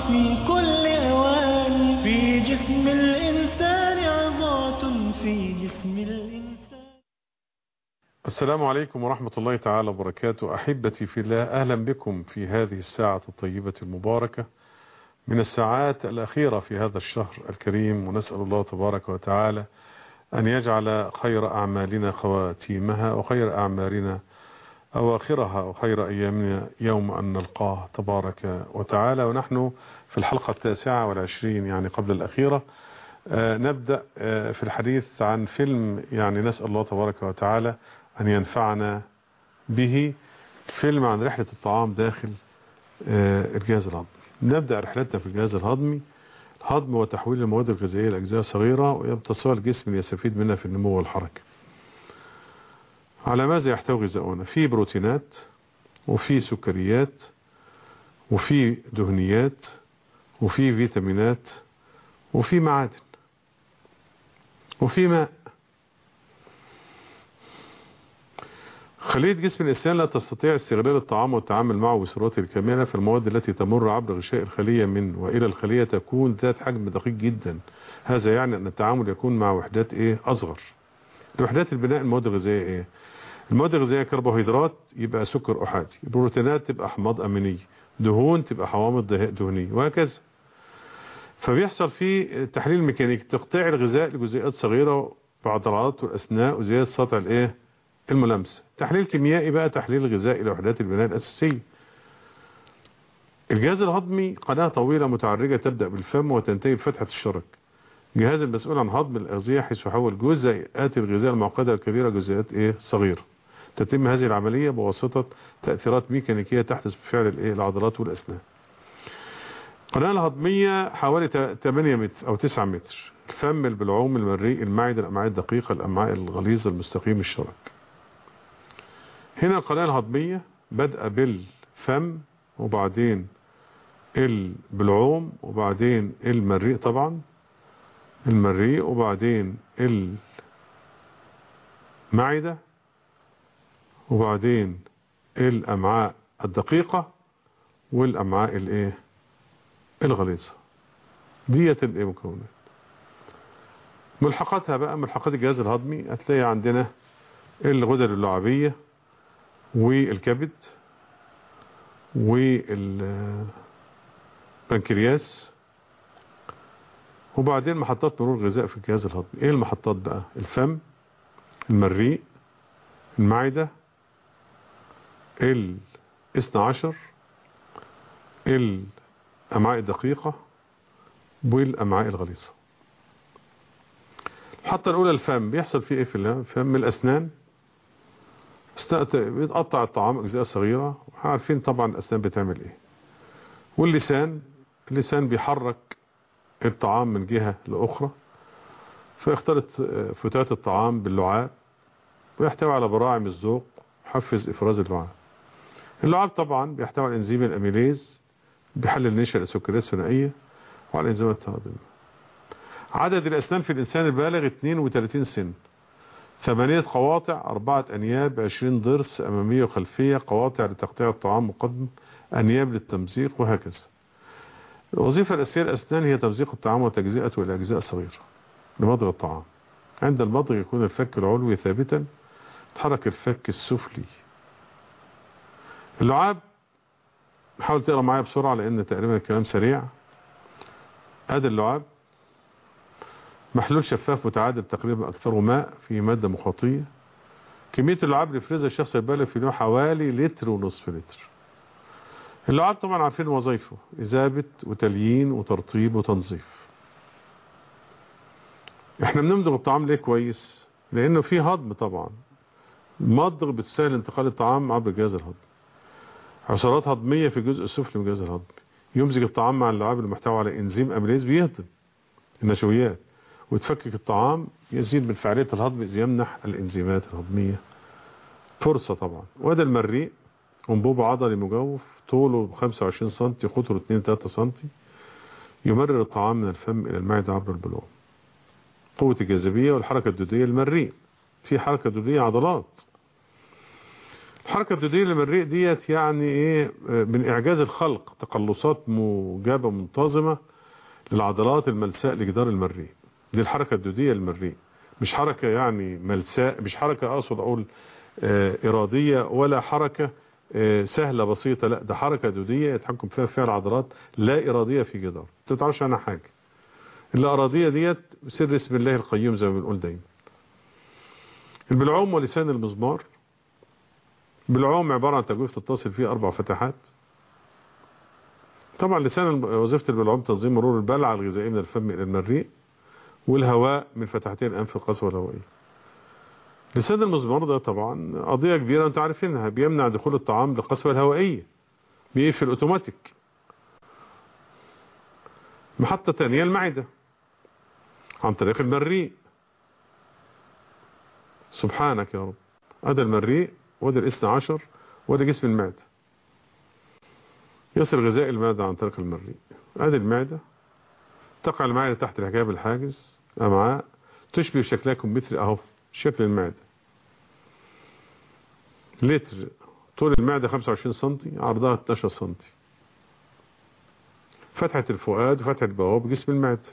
في كل أوان. في جسم الإنسان عظات في جسم الإنسان. السلام عليكم ورحمة الله تعالى وبركاته. أحبتي في الله، أهلا بكم في هذه الساعة الطيبة المباركة من الساعات الأخيرة في هذا الشهر الكريم، ونسأل الله تبارك وتعالى أن يجعل خير أعمالنا خواتيمها وخير أعمالنا أواخرها وخير أيامنا يوم أن نلقاه تبارك وتعالى. ونحن في الحلقة 29 يعني قبل الأخيرة. نبدأ في الحديث عن فيلم يعني نسأل الله تبارك وتعالى أن ينفعنا به، فيلم عن رحلة الطعام داخل الجهاز الهضمي. نبدأ رحلتنا في الجهاز الهضمي. الهضم وتحويل المواد الغذائية لأجزاء صغيرة ويمتصها الجسم ليستفيد منها في النمو والحركة. على ماذا يحتوي غذاؤنا؟ في بروتينات، وفي سكريات، وفي دهنيات، وفي فيتامينات، وفي معادن، وفي ماء. خلية جسم الإنسان لا تستطيع استغلال الطعام والتعامل معه بصورته الكاملة، فالمواد التي تمر عبر غشاء الخلية من وإلى الخلية تكون ذات حجم دقيق جدا. هذا يعني أن التعامل يكون مع وحدات أصغر. الوحدات البناء المواد الغذائية المواد الغذائية كربوهيدرات يبقى سكر أحادي، بروتينات تبقى أحماض أمينية، دهون تبقى حوامض دهنية، وهكذا. فبيحصل في تحليل ميكانيكي تقطيع الغذاء لجزيئات صغيرة بعضلات والأثناء وزيادة سطع الملامسة. تحليل كيميائي بقى تحليل الغذاء لوحدات البناء الأساسية. الجهاز الهضمي قناة طويلة متعرجة تبدأ بالفم وتنتهي بفتحة الشرج، جهاز المسؤول عن هضم الأغذية، حيث يحول جزيئات الغذاء المعقدة الكبيرة جزيئات صغيرة. تتم هذه العملية بواسطة تأثيرات ميكانيكية تحدث بفعل العضلات والأسنان. القناة الهضمية حوالي 8 متر أو 9 متر. الفم، البلعوم، المريء، المعدة، الأمعاء الدقيقة، الأمعاء الغليظة، المستقيم، الشرج. هنا القناة الهضمية بدأ بالفم، وبعدين البلعوم، وبعدين المريء، طبعا المريء، وبعدين المعدة، وبعدين الأمعاء الدقيقة، والأمعاء الغليظة. ديت المكونات. ملحقاتها بقى، ملحقات الجهاز الهضمي، هتلاقي عندنا الغدد اللعابية والكبد والبنكرياس، وبعدين محطات مرور الغذاء في الجهاز الهضمي. ايه المحطات بقى؟ الفم، المريء، المعدة، الاثنى عشر، الأمعاء الدقيقة، والأمعاء الغليظة. الحطة الأولى الفم، بيحصل فيه ايه في الفم؟ الأسنان بيتقطع الطعام أجزاء صغيرة، وعارفين طبعا الأسنان بتعمل ايه. واللسان، اللسان بيحرك الطعام من جهة لأخرى، فيختلط فتات الطعام باللعاب، ويحتوي على براعم الذوق، يحفز إفراز اللعاب. اللعاب طبعا بيحتوي على الإنزيم الأميليز، بيحلل نشا السكريات الثنائية، وعلى الإنزيمات التهاضمية. عدد الأسنان في الإنسان البالغ 32 سن، 8 قواطع، 4 أنياب، 20 ضرس أمامية وخلفية، قواطع لتقطيع الطعام وقدم، أنياب للتمزيق، وهكذا. الوظيفة الأساسية للأسنان هي تمزيق الطعام وتجزئته إلى أجزاء صغيرة لمضغ الطعام. عند المضغ يكون الفك العلوي ثابتا، تحرك الفك السفلي. اللعاب، حاول تقرأ معايا بسرعة لأن تقريبا الكلام سريع. هذا اللعاب محلول شفاف متعادل تقريبا أكثره ماء في مادة مخاطية. كمية اللعاب اللي يفرزها الشخص البالغ في اليوم حوالي 1.5 لتر. اللعاب طبعا عارفين وظائفه: إذابة وتليين وترطيب وتنظيف. احنا بنمضغ الطعام ليه كويس؟ لأنه فيه هضم طبعا. المضغ بتسهل انتقال الطعام عبر الجهاز الهضمي. عصارات هضمية في الجزء السفلي من الجهاز الهضمي، يمزج الطعام مع اللعاب المحتوى على انزيم اميليز بيهضم النشويات وتفكك الطعام، يزيد من فعالية الهضم إذ يمنح الانزيمات الهضمية فرصة طبعا. وده المريء، انبوب عضلي مجوف طوله 25 سم، قطره 2-3 سم، يمرر الطعام من الفم إلى المعدة عبر البلوع. قوة الجاذبية والحركة الدودية. المريء في حركة دودية عضلات. الحركة الدودية للمريء ديت يعني ايه؟ من اعجاز الخلق، تقلصات موجبة منتظمة للعضلات الملساء لجدار المريء. دي الحركة الدودية للمريء، مش حركة يعني ملساء، مش حركة اقصد اقول ارادية، ولا حركة سهلة بسيطة، لا ده حركة دودية يتحكم فيها العضلات لا ارادية في جدار، ما تعرفش عنها حاجة. اللا ارادية ديت سر اسم الله القيوم زي ما بنقول دايما. البلعوم ولسان المزمار. بالعوم عبارة عن تجويف تتصل فيه 4 فتحات. طبعا لسان وظيفة البلعوم تنظيم مرور البلعة الغذائية من الفم إلى المريء، والهواء من فتحتين الأنف القصوى الهوائية. لسان المزمار ده طبعا قضية كبيرة انتوا عارفينها، بيمنع دخول الطعام للقصوى الهوائية، بيقفل اوتوماتيك. محطة تانية المعدة عن طريق المريء. سبحانك يا رب، هذا المريء وده الاثنى عشر وده جسم المعدة. يصل غذاء المعدة عن طريق المريء. هذه المعدة تقع المعدة تحت الحجاب الحاجز أمعاء تشبه شكلها كمثري اهو، شكل المعدة لتر، طول المعدة 25 سنتي، عرضها 12 سنتي. فتحة الفؤاد وفتحة البواب جسم المعدة.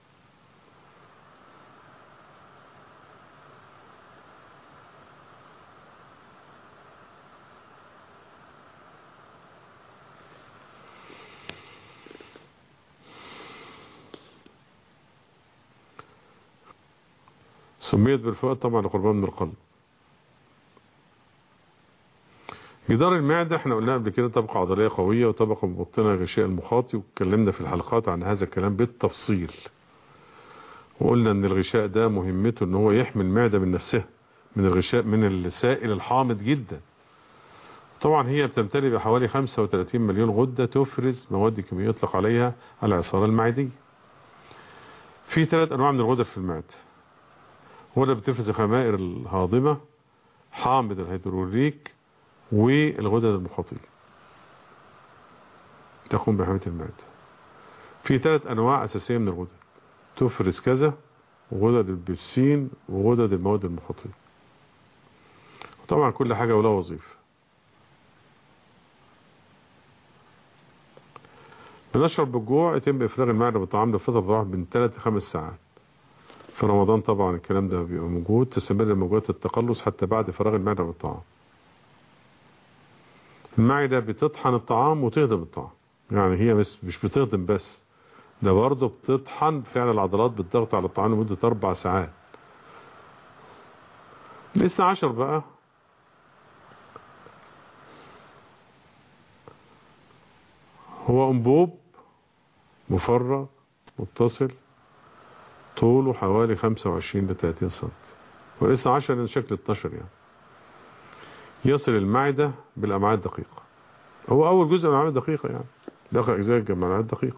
سميت بالفؤاد طبعا لقربان من القلب. جدار المعدة احنا قلنا قبل كده طبقة عضلية قوية وطبقة مبطنة غشاء المخاطي، واتكلمنا في الحلقات عن هذا الكلام بالتفصيل، وقلنا ان الغشاء ده مهمته ان هو يحمي المعدة من نفسها، من الغشاء، من السائل الحامض جدا. طبعا هي بتمتلئ بحوالي 35 مليون غدة تفرز مواد كيميائية يطلق عليها العصارة المعدية. في 3 انواع من الغدد في المعدة. غدة بتفرز الخمائر الهاضمة، حامض الهيدروريك، والغدد المخاطية تقوم بحماية المعدة. في 3 انواع اساسية من الغدد تفرز كذا، وغدد البيبسين وغدد المواد المخاطية. طبعا كل حاجة ولها وظيفة. بنشعر بالجوع، يتم افراغ المعدة بالطعام لفترة بتتراوح من 3 ل 5 ساعات. في رمضان طبعا الكلام ده بيبقى موجود، تستمر موجات التقلص حتى بعد فراغ المعدة بالطعام. المعدة بتطحن الطعام وتهضم الطعام، يعني هي مش بتهضم بس، ده برضه بتطحن فعل العضلات بالضغط على الطعام لمدة 4 ساعات. الاثنى عشر بقى هو انبوب مفرغ متصل طوله حوالي 25 ل 30 سم، والاثنى عشر من شكل 12 يعني. يصل المعدة بالأمعاء الدقيقة، هو أول جزء من الأمعاء الدقيقة يعني، داخل أجزاء الأمعاء الدقيقة.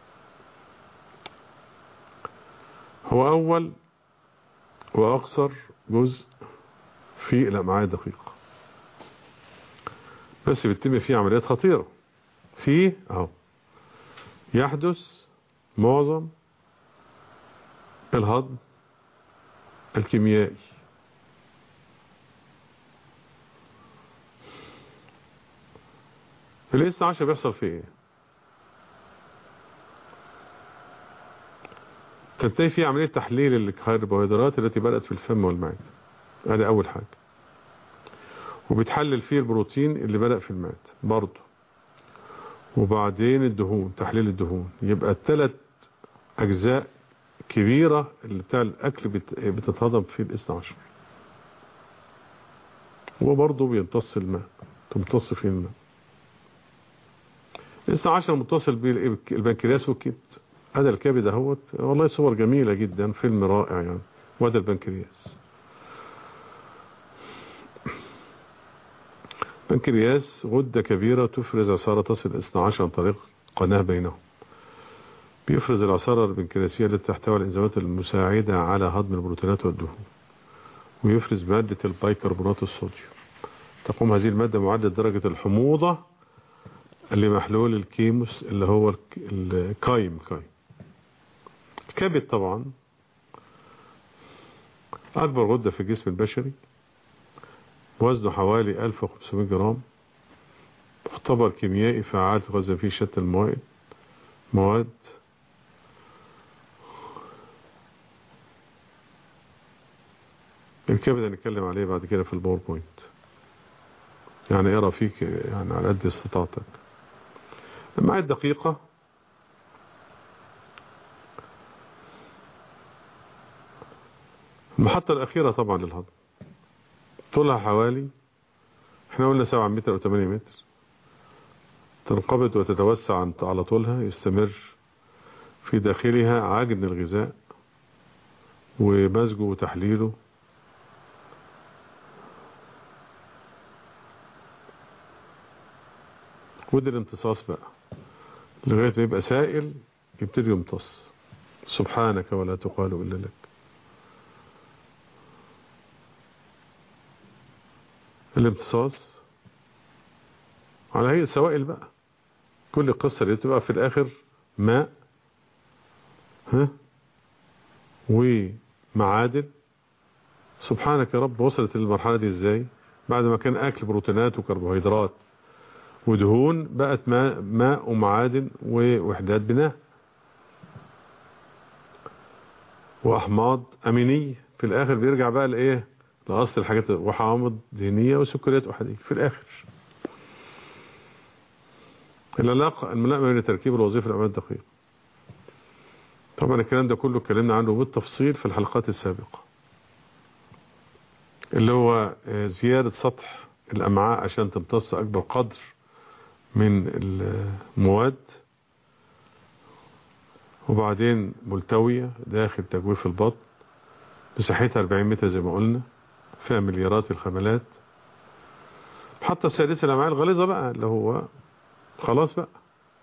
هو أول وأقصر جزء في الأمعاء الدقيقة، بس بتتم فيه عمليات خطيرة. فيه أهو يحدث معظم الهضم الكيميائي. في الاثنى عشر بيحصل فيه ايه؟ تنتهي فيه عملية تحليل الكربوهيدرات التي بدأت في الفم والمعدة، هذا أول حاجة. وبتحلل فيه البروتين اللي بدأ في المعدة برضه، وبعدين الدهون، تحليل الدهون. يبقى 3 أجزاء كبيرة اللي بتاع الأكل بتتهضم في الاثنى عشر. وبرضه بيمتص الماء، تمتص فيه الماء. الاثنى عشر متصل بالبنكرياس والكبد. هذا الكبد اهوت، والله صور جميلة جدا، فيلم رائع يعني. وهذا البنكرياس. بنكرياس غدة كبيرة تفرز عصارة تصل 12 عن طريق قناة بينهم. بيفرز العصارة البنكرياسية التي تحتوي على الإنزيمات المساعدة على هضم البروتينات والدهون، ويفرز مادة البيكربونات الصوديوم. تقوم هذه المادة معادلة درجة الحموضة لمحلول الكيموس اللي هو الكايم. الكبد طبعا أكبر غدة في الجسم البشري، وزنه حوالي 1500 جرام، مختبر كيميائي فعال تخزن فيه شتى المواد. الكبد هنتكلم عليه بعد كده في الباوربوينت، يعني اقرا فيك يعني على قد استطاعتك. الأمعاء الدقيقة المحطة الأخيرة طبعا للهضم، طولها حوالي احنا قلنا 7 متر أو 8 متر، تنقبض وتتوسع على طولها، يستمر في داخلها عجن الغذاء ومزجه وتحليله، ودي الامتصاص بقى لغاية ما يبقى سائل يبتدي يمتص. سبحانك ولا تقال إلا لك. الامتصاص على هيئة سوائل بقى، كل القصة اللي تبقى في الآخر ماء ومعادن. سبحانك يا رب، وصلت للمرحلة دي ازاي؟ بعد ما كان أكل بروتينات وكربوهيدرات ودهون، بقت ماء ومعادن ووحدات بناء وأحماض أمينية. في الآخر بيرجع بقى لإيه؟ لأصل الحاجات، وحامض دهنية وسكريات أحادية في الآخر. العلاقة الملائمة بين التركيب والوظيفة الأمعاء الدقيقة. طبعا الكلام ده كله اتكلمنا عنه بالتفصيل في الحلقات السابقة، اللي هو زيادة سطح الأمعاء عشان تمتص أكبر قدر من المواد، وبعدين ملتوية داخل تجويف البطن، مساحتها 40 متر زي ما قلنا، فيها مليارات الخملات. حتى السادسة الأمعاء الغليظة بقى، اللي هو خلاص بقى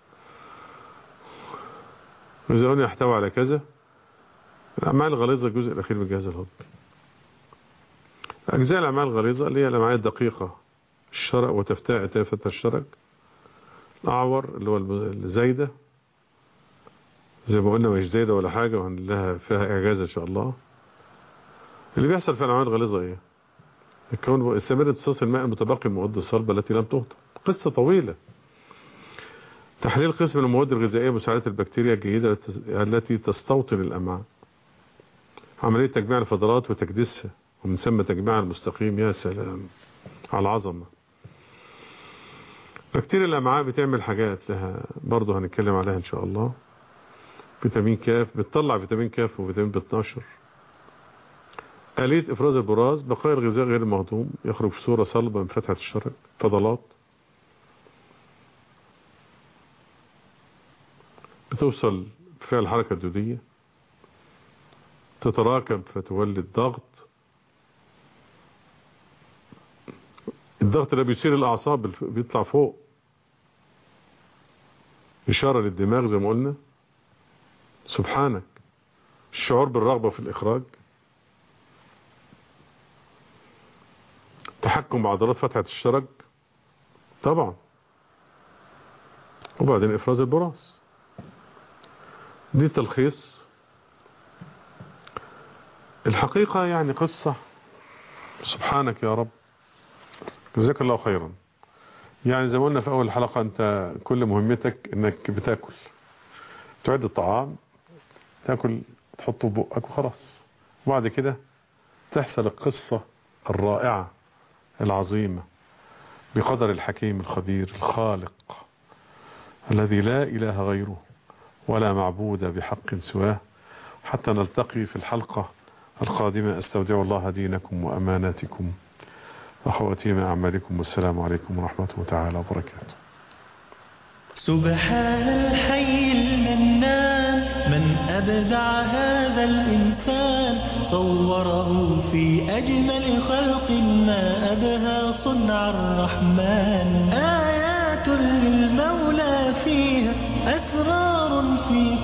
إذا قلنا يحتوي على كذا. الأمعاء الغليظة الجزء الأخير من الجهاز الهضمي. أجزاء الأمعاء الغليظة اللي هي الأمعاء الدقيقة، الشرق وتفتة الشرج، الأعور اللي هو الزايدة زي ما قلنا، مش زايدة ولا حاجة وهنلاقيها فيها إعجاز إن شاء الله. اللي بيحصل في الأمعاء الغليظة إيه؟ الكون استمر امتصاص الماء المتبقي من المواد الصلبة التي لم تهضم. قصة طويلة. تحليل قسم المواد الغذائية، مساعدة البكتيريا الجيدة التي تستوطن الأمعاء، عملية تجميع الفضلات وتكديسها، ومن ثم تجميع المستقيم. يا سلام على العظمة. بكتيريا الأمعاء بتعمل حاجات لها برضه هنتكلم عليها إن شاء الله. فيتامين كاف، بتطلع فيتامين كاف وفيتامين B12. آلية إفراز البراز، بقايا الغذاء غير المهضوم يخرج في صورة صلبة من فتحة الشرج، فضلات بتوصل فيها الحركة الدودية، تتراكم فتولد ضغط. الضغط ده بيصير الأعصاب بيطلع فوق، إشارة للدماغ زي ما قلنا. سبحانك. الشعور بالرغبة في الإخراج، تحكم بعضلات فتحة الشرج طبعا، وبعدين إفراز البراز. دي تلخيص الحقيقة، يعني قصة. سبحانك يا رب، جزاك الله خيرا. يعني زي ما قلنا في أول الحلقة، أنت كل مهمتك أنك بتاكل، تعد الطعام، تاكل، تحطه في بقك وخلاص. وبعد كده تحصل القصة الرائعة العظيمة بقدر الحكيم الخبير الخالق الذي لا إله غيره ولا معبود بحق سواه. حتى نلتقي في الحلقة القادمة، أستودع الله دينكم وأماناتكم وخواتيم أعمالكم، والسلام عليكم ورحمة الله تعالى وبركاته. سبحان الحي المنان، من أبدع هذا الإنسان، صوره في أجمل خلق، ما أبهى صنع الرحمن. آيات للمولى فيها، أسرار في